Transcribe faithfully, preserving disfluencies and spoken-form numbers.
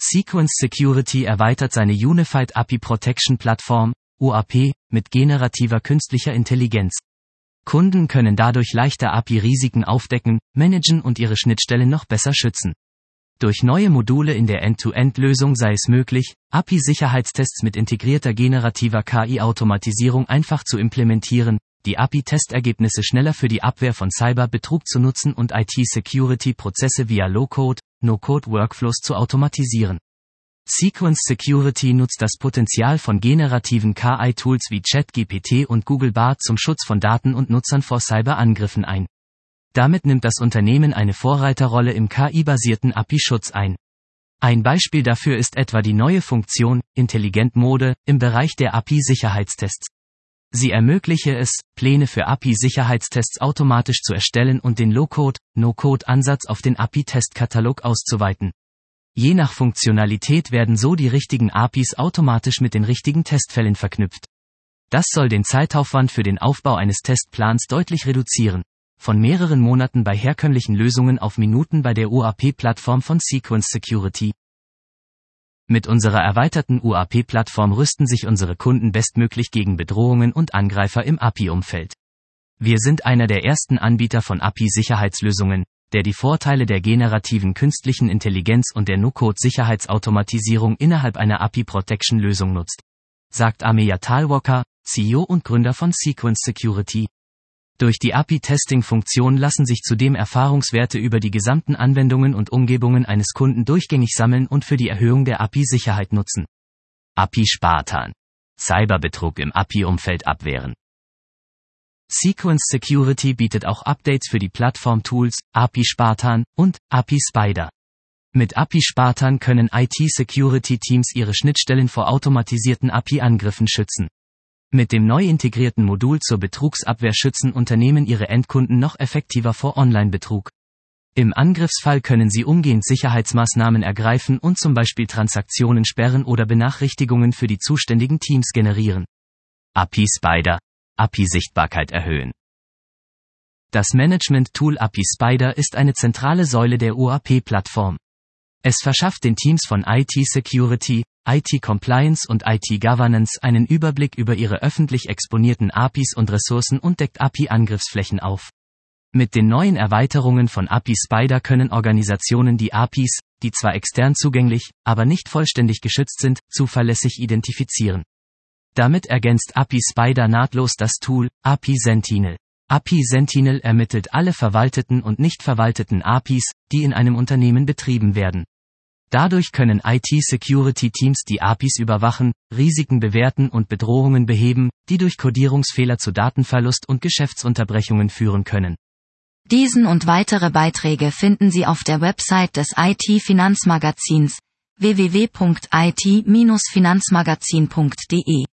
Sequence Security erweitert seine Unified A P I Protection Plattform, U A P, mit generativer künstlicher Intelligenz. Kunden können dadurch leichter A P I-Risiken aufdecken, managen und ihre Schnittstellen noch besser schützen. Durch neue Module in der End-to-End-Lösung sei es möglich, A P I-Sicherheitstests mit integrierter generativer K I-Automatisierung einfach zu implementieren, die A P I-Testergebnisse schneller für die Abwehr von Cyberbetrug zu nutzen und I T-Security-Prozesse via Low-Code, No-Code-Workflows zu automatisieren. Sequence Security nutzt das Potenzial von generativen K I-Tools wie ChatGPT und Google Bard zum Schutz von Daten und Nutzern vor Cyberangriffen ein. Damit nimmt das Unternehmen eine Vorreiterrolle im K I-basierten A P I-Schutz ein. Ein Beispiel dafür ist etwa die neue Funktion, Intelligent Mode, im Bereich der A P I-Sicherheitstests. Sie ermögliche es, Pläne für A P I-Sicherheitstests automatisch zu erstellen und den Low-Code, No-Code-Ansatz auf den A P I-Testkatalog auszuweiten. Je nach Funktionalität werden so die richtigen A P Is automatisch mit den richtigen Testfällen verknüpft. Das soll den Zeitaufwand für den Aufbau eines Testplans deutlich reduzieren. Von mehreren Monaten bei herkömmlichen Lösungen auf Minuten bei der U A P-Plattform von Sequence Security. Mit unserer erweiterten U A P-Plattform rüsten sich unsere Kunden bestmöglich gegen Bedrohungen und Angreifer im A P I-Umfeld. Wir sind einer der ersten Anbieter von A P I-Sicherheitslösungen, der die Vorteile der generativen künstlichen Intelligenz und der No-Code-Sicherheitsautomatisierung innerhalb einer A P I-Protection-Lösung nutzt, sagt Ameya Talwalker, C E O und Gründer von Sequence Security. Durch die A P I-Testing-Funktion lassen sich zudem Erfahrungswerte über die gesamten Anwendungen und Umgebungen eines Kunden durchgängig sammeln und für die Erhöhung der A P I-Sicherheit nutzen. A P I-Spartan. Cyberbetrug im A P I-Umfeld abwehren. Sequence Security bietet auch Updates für die Plattform-Tools, A P I-Spartan und A P I-Spider. Mit A P I-Spartan können I T-Security-Teams ihre Schnittstellen vor automatisierten A P I-Angriffen schützen. Mit dem neu integrierten Modul zur Betrugsabwehr schützen Unternehmen ihre Endkunden noch effektiver vor Online-Betrug. Im Angriffsfall können sie umgehend Sicherheitsmaßnahmen ergreifen und zum Beispiel Transaktionen sperren oder Benachrichtigungen für die zuständigen Teams generieren. A P I-Spider. A P I-Sichtbarkeit erhöhen. Das Management-Tool A P I-Spider ist eine zentrale Säule der U A P-Plattform. Es verschafft den Teams von I T-Security, I T-Compliance und I T-Governance einen Überblick über ihre öffentlich exponierten A P Is und Ressourcen und deckt A P I-Angriffsflächen auf. Mit den neuen Erweiterungen von A P I-Spider können Organisationen die A P Is, die zwar extern zugänglich, aber nicht vollständig geschützt sind, zuverlässig identifizieren. Damit ergänzt A P I-Spider nahtlos das Tool A P I-Sentinel. A P I-Sentinel ermittelt alle verwalteten und nicht verwalteten A P Is, die in einem Unternehmen betrieben werden. Dadurch können I T-Security-Teams die A P Is überwachen, Risiken bewerten und Bedrohungen beheben, die durch Codierungsfehler zu Datenverlust und Geschäftsunterbrechungen führen können. Diesen und weitere Beiträge finden Sie auf der Website des I T-Finanzmagazins w w w punkt i t Bindestrich finanzmagazin punkt d e.